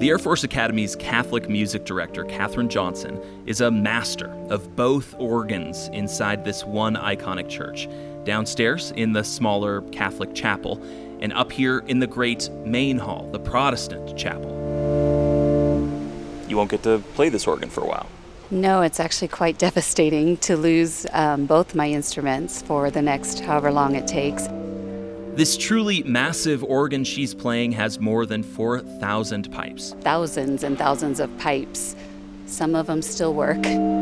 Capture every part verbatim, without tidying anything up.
The Air Force Academy's Catholic music director, Katherine Johnson, is a master of both organs inside this one iconic church, downstairs in the smaller Catholic chapel, and up here in the great main hall, the Protestant chapel. You won't get to play this organ for a while. No, it's actually quite devastating to lose um, both my instruments for the next however long it takes. This truly massive organ she's playing has more than four thousand pipes. Thousands and thousands of pipes. Some of them still work.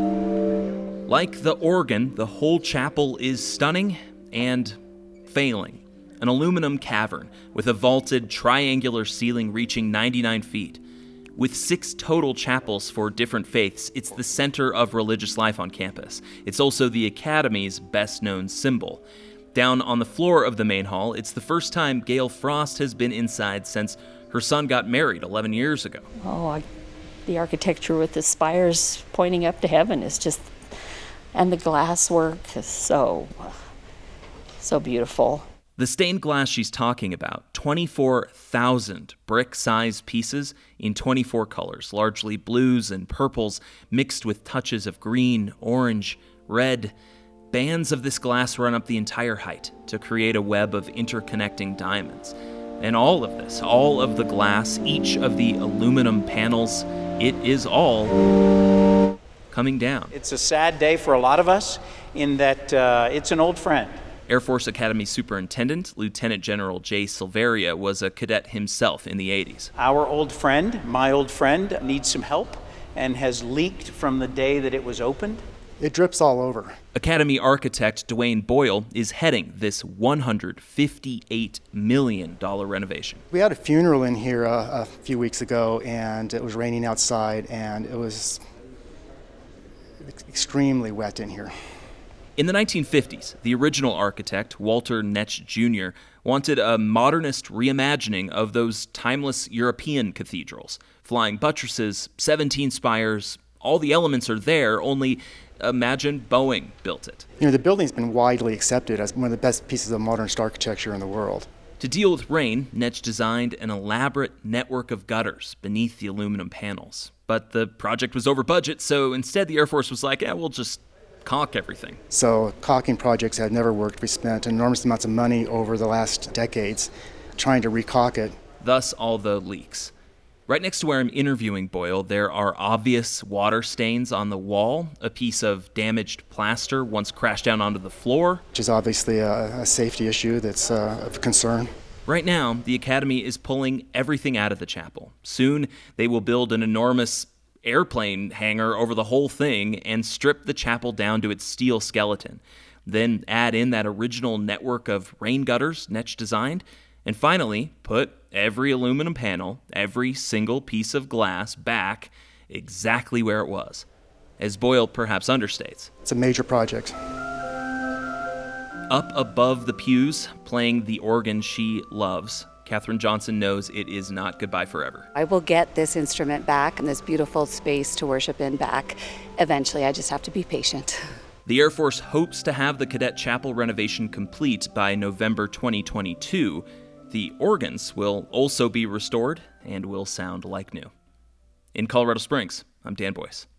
Like the organ, the whole chapel is stunning and failing. An aluminum cavern with a vaulted triangular ceiling reaching ninety-nine feet. With six total chapels for different faiths, it's the center of religious life on campus. It's also the Academy's best-known symbol. Down on the floor of the main hall, it's the first time Gail Frost has been inside since her son got married eleven years ago. Oh, I, the architecture with the spires pointing up to heaven is just, and the glass work is so, so beautiful. The stained glass she's talking about, twenty-four thousand brick-sized pieces in twenty-four colors, largely blues and purples, mixed with touches of green, orange, red. Bands of this glass run up the entire height to create a web of interconnecting diamonds. And all of this, all of the glass, each of the aluminum panels, it is all coming down. It's a sad day for a lot of us in that uh, it's an old friend. Air Force Academy Superintendent Lieutenant General Jay Silveria was a cadet himself in the eighties. Our old friend, my old friend, needs some help and has leaked from the day that it was opened. It drips all over. Academy architect Dwayne Boyle is heading this one hundred fifty-eight million dollars renovation. We had a funeral in here uh, a few weeks ago, and it was raining outside, and it was extremely wet in here. In the nineteen fifties, the original architect, Walter Netsch Junior, wanted a modernist reimagining of those timeless European cathedrals. Flying buttresses, seventeen spires, all the elements are there, only imagine Boeing built it. You know, the building's been widely accepted as one of the best pieces of modernist architecture in the world. To deal with rain, Netsch designed an elaborate network of gutters beneath the aluminum panels. But the project was over budget, so instead the Air Force was like, yeah, we'll just caulk everything. So caulking projects have never worked. We spent enormous amounts of money over the last decades trying to recaulk it. Thus all the leaks. Right next to where I'm interviewing Boyle, there are obvious water stains on the wall. A piece of damaged plaster once crashed down onto the floor. Which is obviously a, a safety issue that's uh, of concern. Right now, the Academy is pulling everything out of the chapel. Soon, they will build an enormous airplane hangar over the whole thing and strip the chapel down to its steel skeleton. Then add in that original network of rain gutters Netsch designed. And finally, put every aluminum panel, every single piece of glass back exactly where it was. As Boyle perhaps understates. It's a major project. Up above the pews, playing the organ she loves, Katherine Johnson knows it is not goodbye forever. I will get this instrument back and this beautiful space to worship in back. Eventually, I just have to be patient. The Air Force hopes to have the Cadet Chapel renovation complete by November twenty twenty-two. The organs will also be restored and will sound like new. In Colorado Springs, I'm Dan Boyce.